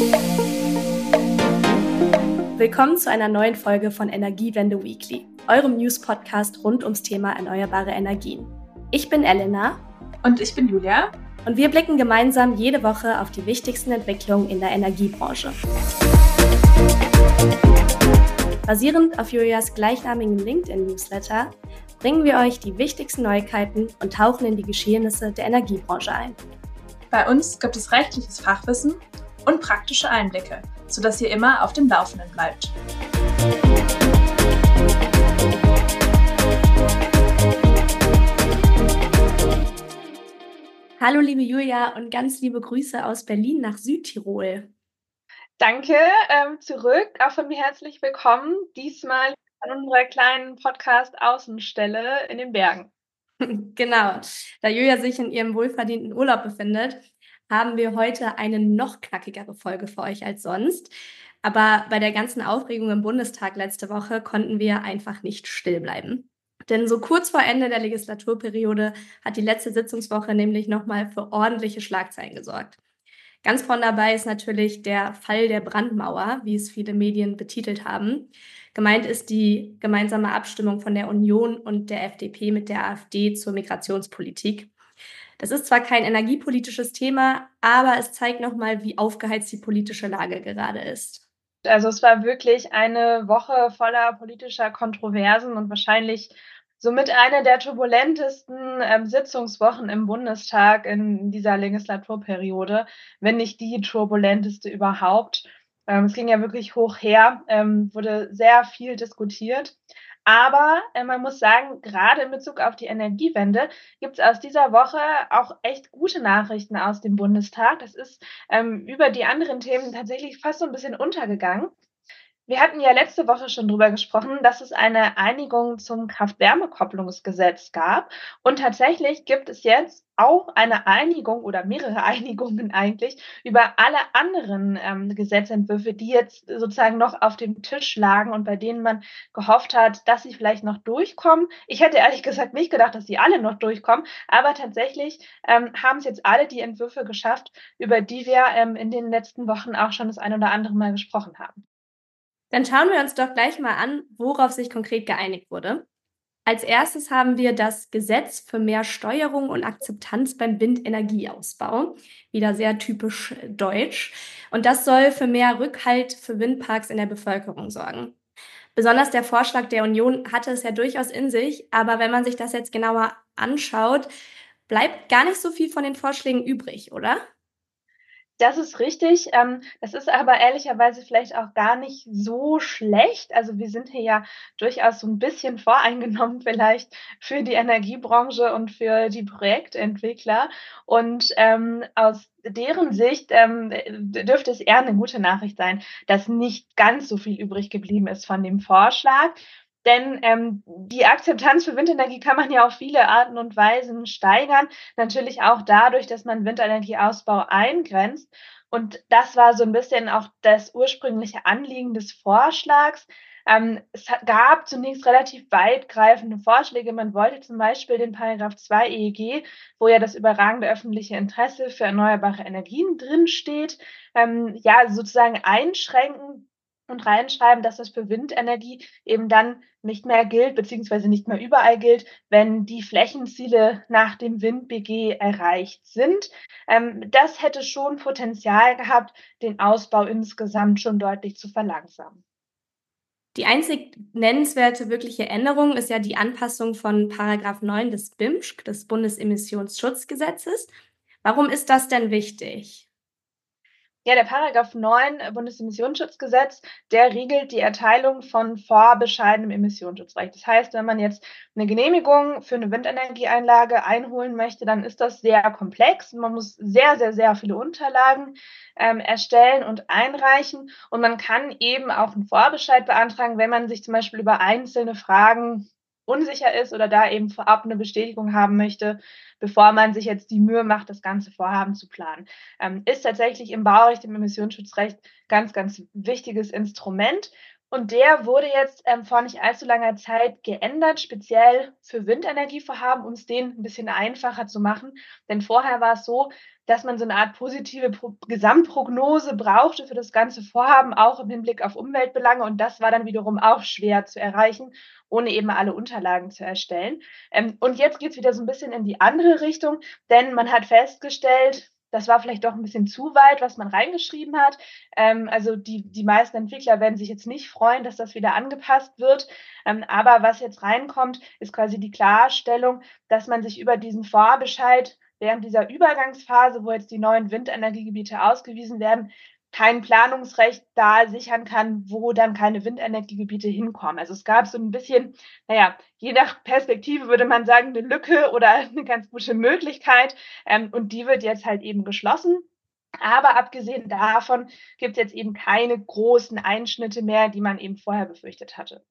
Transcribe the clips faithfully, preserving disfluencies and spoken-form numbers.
Willkommen zu einer neuen Folge von Energiewende Weekly, eurem News-Podcast rund ums Thema erneuerbare Energien. Ich bin Elena. Und ich bin Julia. Und wir blicken gemeinsam jede Woche auf die wichtigsten Entwicklungen in der Energiebranche. Basierend auf Julias gleichnamigen LinkedIn-Newsletter bringen wir euch die wichtigsten Neuigkeiten und tauchen in die Geschehnisse der Energiebranche ein. Bei uns gibt es rechtliches Fachwissen und praktische Einblicke, sodass ihr immer auf dem Laufenden bleibt. Hallo liebe Julia und ganz liebe Grüße aus Berlin nach Südtirol. Danke, ähm, zurück, auch von mir herzlich willkommen, diesmal an unserer kleinen Podcast-Außenstelle in den Bergen. Genau, da Julia sich in ihrem wohlverdienten Urlaub befindet, haben wir heute eine noch knackigere Folge für euch als sonst. Aber bei der ganzen Aufregung im Bundestag letzte Woche konnten wir einfach nicht still bleiben. Denn so kurz vor Ende der Legislaturperiode hat die letzte Sitzungswoche nämlich nochmal für ordentliche Schlagzeilen gesorgt. Ganz vorn dabei ist natürlich der Fall der Brandmauer, wie es viele Medien betitelt haben. Gemeint ist die gemeinsame Abstimmung von der Union und der F D P mit der AfD zur Migrationspolitik. Das ist zwar kein energiepolitisches Thema, aber es zeigt nochmal, wie aufgeheizt die politische Lage gerade ist. Also es war wirklich eine Woche voller politischer Kontroversen und wahrscheinlich somit eine der turbulentesten ähm, Sitzungswochen im Bundestag in dieser Legislaturperiode, wenn nicht die turbulenteste überhaupt. Ähm, es ging ja wirklich hoch her, ähm, wurde sehr viel diskutiert. Aber äh, man muss sagen, gerade in Bezug auf die Energiewende gibt es aus dieser Woche auch echt gute Nachrichten aus dem Bundestag. Das ist ähm, über die anderen Themen tatsächlich fast so ein bisschen untergegangen. Wir hatten ja letzte Woche schon drüber gesprochen, dass es eine Einigung zum Kraft-Wärme-Kopplungsgesetz gab. Und tatsächlich gibt es jetzt auch eine Einigung oder mehrere Einigungen eigentlich über alle anderen ähm, Gesetzentwürfe, die jetzt sozusagen noch auf dem Tisch lagen und bei denen man gehofft hat, dass sie vielleicht noch durchkommen. Ich hätte ehrlich gesagt nicht gedacht, dass sie alle noch durchkommen, aber tatsächlich ähm, haben es jetzt alle die Entwürfe geschafft, über die wir ähm, in den letzten Wochen auch schon das ein oder andere Mal gesprochen haben. Dann schauen wir uns doch gleich mal an, worauf sich konkret geeinigt wurde. Als erstes haben wir das Gesetz für mehr Steuerung und Akzeptanz beim Windenergieausbau. Wieder sehr typisch deutsch. Und das soll für mehr Rückhalt für Windparks in der Bevölkerung sorgen. Besonders der Vorschlag der Union hatte es ja durchaus in sich, aber wenn man sich das jetzt genauer anschaut, bleibt gar nicht so viel von den Vorschlägen übrig, oder? Das ist richtig. Ähm, das ist aber ehrlicherweise vielleicht auch gar nicht so schlecht. Also wir sind hier ja durchaus so ein bisschen voreingenommen vielleicht für die Energiebranche und für die Projektentwickler. Und ähm, aus deren Sicht ähm, dürfte es eher eine gute Nachricht sein, dass nicht ganz so viel übrig geblieben ist von dem Vorschlag. Denn ähm, die Akzeptanz für Windenergie kann man ja auf viele Arten und Weisen steigern. Natürlich auch dadurch, dass man Windenergieausbau eingrenzt. Und das war so ein bisschen auch das ursprüngliche Anliegen des Vorschlags. Ähm, es gab zunächst relativ weitgreifende Vorschläge. Man wollte zum Beispiel den Paragraph zwei E E G, wo ja das überragende öffentliche Interesse für erneuerbare Energien drinsteht, ähm, ja sozusagen einschränken und reinschreiben, dass das für Windenergie eben dann nicht mehr gilt, beziehungsweise nicht mehr überall gilt, wenn die Flächenziele nach dem Wind-B G erreicht sind. Ähm, das hätte schon Potenzial gehabt, den Ausbau insgesamt schon deutlich zu verlangsamen. Die einzig nennenswerte wirkliche Änderung ist ja die Anpassung von Paragraph neun des B I M S C, des Bundesemissionsschutzgesetzes. Warum ist das denn wichtig? Ja, der Paragraph neun Bundesemissionsschutzgesetz, der regelt die Erteilung von vorbescheidenem Emissionsschutzrecht. Das heißt, wenn man jetzt eine Genehmigung für eine Windenergieanlage einholen möchte, dann ist das sehr komplex. Man muss sehr, sehr, sehr viele Unterlagen ähm, erstellen und einreichen. Und man kann eben auch einen Vorbescheid beantragen, wenn man sich zum Beispiel über einzelne Fragen unsicher ist oder da eben vorab eine Bestätigung haben möchte, bevor man sich jetzt die Mühe macht, das ganze Vorhaben zu planen. Ähm, ist tatsächlich im Baurecht, im Emissionsschutzrecht ganz, ganz wichtiges Instrument. Und der wurde jetzt ähm, vor nicht allzu langer Zeit geändert, speziell für Windenergievorhaben, um es denen ein bisschen einfacher zu machen. Denn vorher war es so, dass man so eine Art positive Pro Gesamtprognose brauchte für das ganze Vorhaben, auch im Hinblick auf Umweltbelange. Und das war dann wiederum auch schwer zu erreichen, ohne eben alle Unterlagen zu erstellen. Ähm, und jetzt geht's wieder so ein bisschen in die andere Richtung, denn man hat festgestellt, das war vielleicht doch ein bisschen zu weit, was man reingeschrieben hat. Ähm, also die die meisten Entwickler werden sich jetzt nicht freuen, dass das wieder angepasst wird. Ähm, aber was jetzt reinkommt, ist quasi die Klarstellung, dass man sich über diesen Vorbescheid während dieser Übergangsphase, wo jetzt die neuen Windenergiegebiete ausgewiesen werden, kein Planungsrecht da sichern kann, wo dann keine Windenergiegebiete hinkommen. Also es gab so ein bisschen, naja, je nach Perspektive würde man sagen, eine Lücke oder eine ganz gute Möglichkeit. Ähm, und die wird jetzt halt eben geschlossen. Aber abgesehen davon gibt es jetzt eben keine großen Einschnitte mehr, die man eben vorher befürchtet hatte.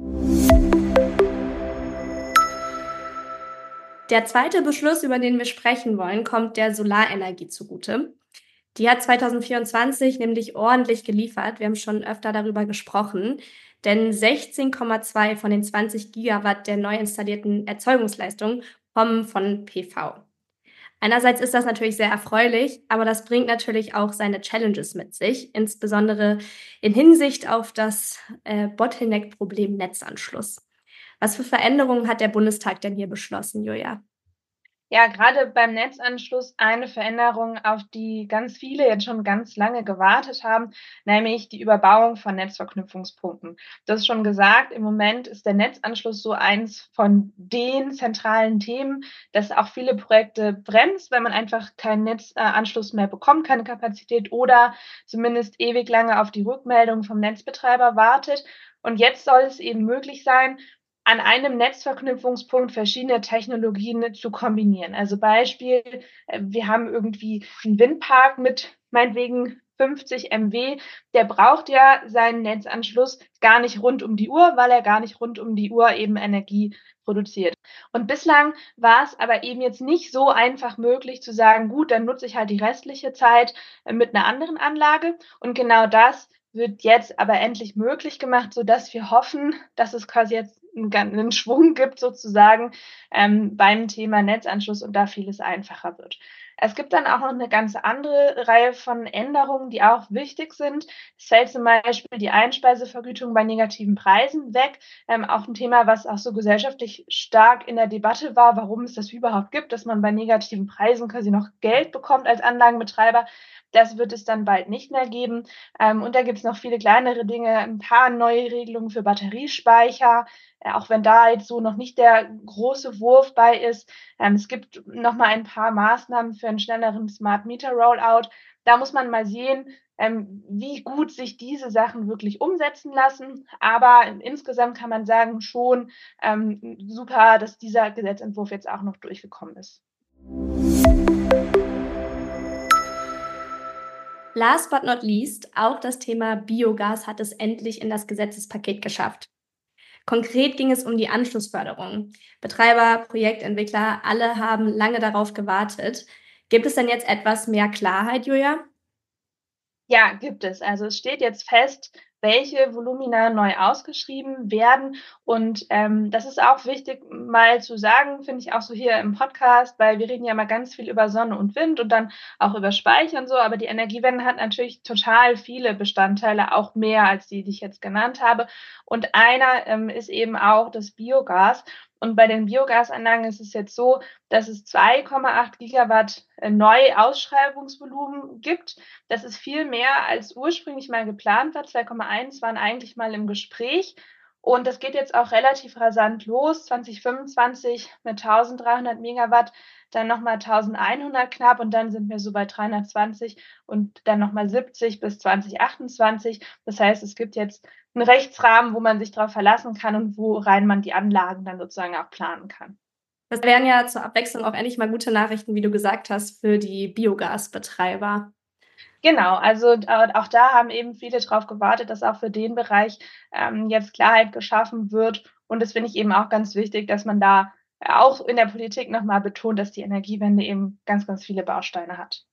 Der zweite Beschluss, über den wir sprechen wollen, kommt der Solarenergie zugute. Die hat zwanzig vierundzwanzig nämlich ordentlich geliefert. Wir haben schon öfter darüber gesprochen, denn sechzehn Komma zwei von den zwanzig Gigawatt der neu installierten Erzeugungsleistung kommen von P V. Einerseits ist das natürlich sehr erfreulich, aber das bringt natürlich auch seine Challenges mit sich, insbesondere in Hinsicht auf das äh, Bottleneck-Problem Netzanschluss. Was für Veränderungen hat der Bundestag denn hier beschlossen, Julia? Ja, gerade beim Netzanschluss eine Veränderung, auf die ganz viele jetzt schon ganz lange gewartet haben, nämlich die Überbauung von Netzverknüpfungspunkten. Du hast schon gesagt, im Moment ist der Netzanschluss so eins von den zentralen Themen, das auch viele Projekte bremst, weil man einfach keinen Netzanschluss mehr bekommt, keine Kapazität oder zumindest ewig lange auf die Rückmeldung vom Netzbetreiber wartet. Und jetzt soll es eben möglich sein, an einem Netzverknüpfungspunkt verschiedene Technologien zu kombinieren. Also Beispiel, äh, wir haben irgendwie einen Windpark mit meinetwegen fünfzig Megawatt, der braucht ja seinen Netzanschluss gar nicht rund um die Uhr, weil er gar nicht rund um die Uhr eben Energie produziert. Und bislang war es aber eben jetzt nicht so einfach möglich zu sagen: „Gut, dann nutze ich halt die restliche Zeit, äh, mit einer anderen Anlage." Und genau das wird jetzt aber endlich möglich gemacht, sodass wir hoffen, dass es quasi jetzt 'n gan 'nen Schwung gibt sozusagen, ähm, beim Thema Netzanschluss und da vieles einfacher wird. Es gibt dann auch noch 'ne ganz andere Reihe von Änderungen, die auch wichtig sind. Es fällt zum Beispiel die Einspeisevergütung bei negativen Preisen weg, ähm, auch 'n Thema, was auch so gesellschaftlich stark in der Debatte war, warum es das überhaupt gibt, dass man bei negativen Preisen quasi noch Geld bekommt als Anlagenbetreiber. Das wird es dann bald nicht mehr geben. Ähm, und da gibt's noch viele kleinere Dinge, 'n paar neue Regelungen für Batteriespeicher, äh, auch wenn da jetzt so noch nicht der große Wurf bei ist. Ähm, es gibt noch mal ein paar Maßnahmen für einen schnelleren Smart Meter Rollout. Da muss man mal sehen, ähm, wie gut sich diese Sachen wirklich umsetzen lassen. Aber insgesamt kann man sagen, schon, ähm, super, dass dieser Gesetzentwurf jetzt auch noch durchgekommen ist. Last but not least, auch das Thema Biogas hat es endlich in das Gesetzespaket geschafft. Konkret ging es um die Anschlussförderung. Betreiber, Projektentwickler, alle haben lange darauf gewartet. Gibt es denn jetzt etwas mehr Klarheit, Julia? Ja, gibt es. Also es steht jetzt fest, welche Volumina neu ausgeschrieben werden. Und ähm, das ist auch wichtig mal zu sagen, finde ich auch so hier im Podcast, weil wir reden ja mal ganz viel über Sonne und Wind und dann auch über Speicher und so. Aber die Energiewende hat natürlich total viele Bestandteile, auch mehr als die, die ich jetzt genannt habe. Und einer ähm, ist eben auch das Biogas. Und bei den Biogasanlagen ist es jetzt so, dass es zwei Komma acht Gigawatt äh, Neuausschreibungsvolumen gibt. Das ist viel mehr, als ursprünglich mal geplant war. zwei Komma eins waren eigentlich mal im Gespräch. Und das geht jetzt auch relativ rasant los. zwanzig fünfundzwanzig mit tausenddreihundert Megawatt, dann nochmal eintausendeinhundert knapp und dann sind wir so bei dreihundertzwanzig und dann nochmal siebzig bis zwanzig achtundzwanzig. Das heißt, es gibt jetzt einen Rechtsrahmen, wo man sich darauf verlassen kann und worein man die Anlagen dann sozusagen auch planen kann. Das wären ja zur Abwechslung auch endlich mal gute Nachrichten, wie du gesagt hast, für die Biogasbetreiber. Genau, also äh, auch da haben eben viele drauf gewartet, dass auch für den Bereich ähm, jetzt Klarheit geschaffen wird. Und das finde ich eben auch ganz wichtig, dass man da auch in der Politik nochmal betont, dass die Energiewende eben ganz, ganz viele Bausteine hat.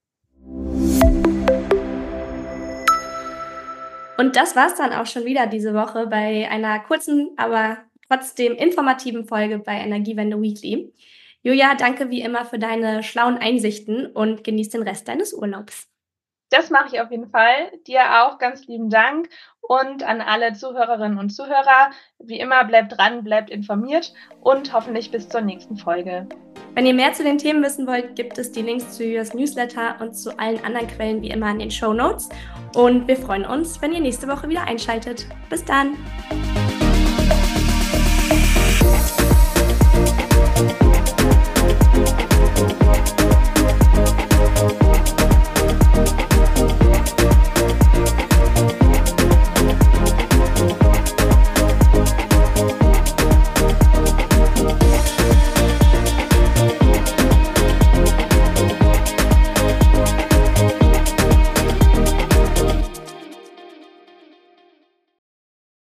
Und das war's dann auch schon wieder diese Woche bei einer kurzen, aber trotzdem informativen Folge bei Energiewende Weekly. Julia, danke wie immer für deine schlauen Einsichten und genieß den Rest deines Urlaubs. Das mache ich auf jeden Fall. Dir auch ganz lieben Dank und an alle Zuhörerinnen und Zuhörer. Wie immer, bleibt dran, bleibt informiert und hoffentlich bis zur nächsten Folge. Wenn ihr mehr zu den Themen wissen wollt, gibt es die Links zu Julias Newsletter und zu allen anderen Quellen wie immer in den Shownotes. Und wir freuen uns, wenn ihr nächste Woche wieder einschaltet. Bis dann!